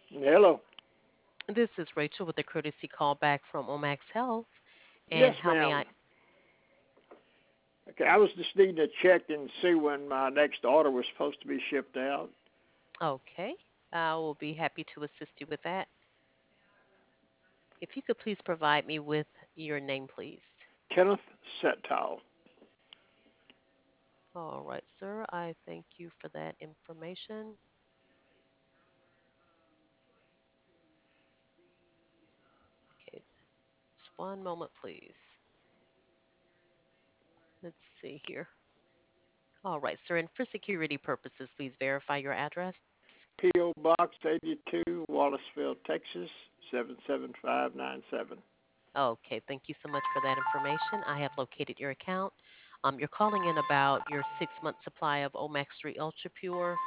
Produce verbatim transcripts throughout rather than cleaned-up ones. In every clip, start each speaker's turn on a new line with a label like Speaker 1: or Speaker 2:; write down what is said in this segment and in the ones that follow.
Speaker 1: Hello.
Speaker 2: This is Rachel with a courtesy call back from Omax Health.
Speaker 1: Yes,
Speaker 2: And how may
Speaker 1: ma'am.
Speaker 2: I?
Speaker 1: Okay, I was just needing to check and see when my next order was supposed to be shipped out.
Speaker 2: Okay, I will be happy to assist you with that. If you could please provide me with your name, please.
Speaker 1: Kenneth Settow.
Speaker 2: All right, sir. I thank you for that information. Okay, just one moment, please. Let's see here. All right, sir. And for security purposes, please verify your address.
Speaker 1: P O. Box eighty-two, Wallaceville, Texas seven seven five nine seven.
Speaker 2: Okay, thank you so much for that information. I have located your account. Um, you're calling in about your six month supply of Omax three Ultra Pure.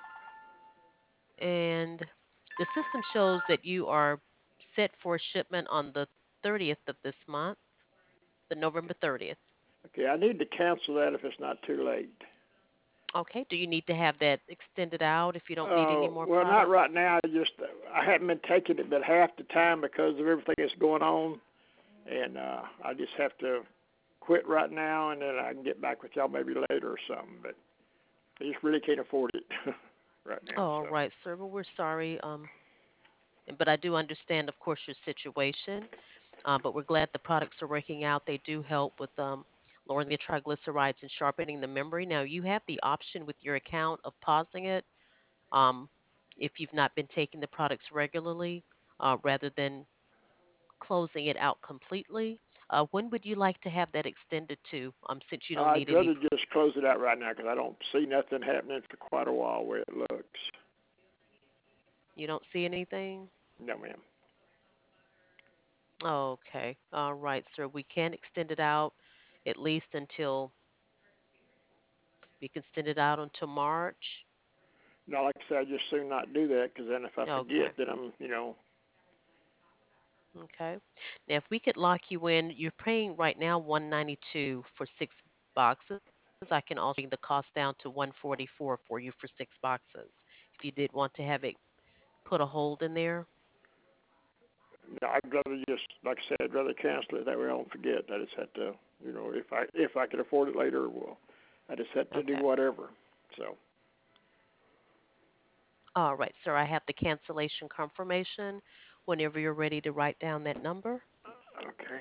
Speaker 2: And the system shows that you are set for shipment on the thirtieth of this month, the November thirtieth.
Speaker 1: Okay, I need to cancel that if it's not too late.
Speaker 2: Okay, do you need to have that extended out if you don't need any
Speaker 1: Uh,
Speaker 2: more
Speaker 1: well, not
Speaker 2: product?
Speaker 1: right now. I just I haven't been taking it but half the time because of everything that's going on, and uh, I just have to quit right now, and then I can get back with y'all maybe later or something. But I just really can't afford it right now.
Speaker 2: All
Speaker 1: So
Speaker 2: right, sir. Well, we're sorry. Um, but I do understand, of course, your situation. Uh, but we're glad the products are working out. They do help with um, lowering the triglycerides and sharpening the memory. Now, you have the option with your account of pausing it um, if you've not been taking the products regularly, uh, rather than closing it out completely. Uh, when would you like to have that extended to? Um, since you don't
Speaker 1: I'd
Speaker 2: need any,
Speaker 1: rather just close it out right now because I don't see nothing happening for quite a while where it looks.
Speaker 2: you don't see anything.
Speaker 1: No, ma'am.
Speaker 2: Okay, all right, sir. We can extend it out at least until we can extend it out until March.
Speaker 1: No, like I said, I just soon not do that because then if I forget,
Speaker 2: Okay.
Speaker 1: then I'm, you know,
Speaker 2: Okay. Now, if we could lock you in, you're paying right now one ninety-two for six boxes. I can also bring the cost down to one forty-four for you for six boxes. If you did want to have it put a hold in there.
Speaker 1: no, I'd rather just, like I said, I'd rather cancel it. That way I don't forget. I just had to, you know, if I if I could afford it later, well, I just had to do
Speaker 2: Okay.
Speaker 1: whatever. So,
Speaker 2: All right, sir. I have the cancellation confirmation whenever you're ready to write down that number.
Speaker 1: okay,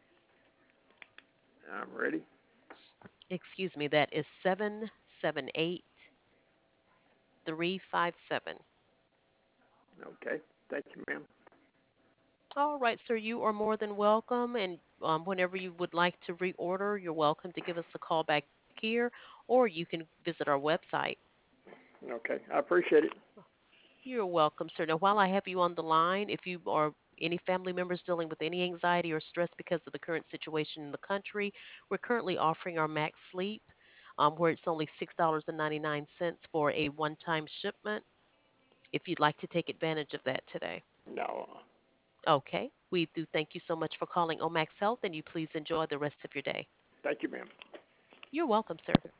Speaker 1: I'm ready.
Speaker 2: Excuse me, that is seven seven eight three five seven.
Speaker 1: Okay, thank you, ma'am.
Speaker 2: All right, sir. You are more than welcome. And um, whenever you would like to reorder, you're welcome to give us a call back here, or you can visit our website.
Speaker 1: Okay, I appreciate it.
Speaker 2: You're welcome, sir. Now, while I have you on the line, if you are any family members dealing with any anxiety or stress because of the current situation in the country, we're currently offering our Max Sleep, um, where it's only six dollars and ninety-nine cents for a one time shipment, if you'd like to take advantage of that today.
Speaker 1: No,
Speaker 2: Okay. We do thank you so much for calling Omax Health, and you please enjoy the rest of your day.
Speaker 1: thank you, ma'am.
Speaker 2: You're welcome, sir.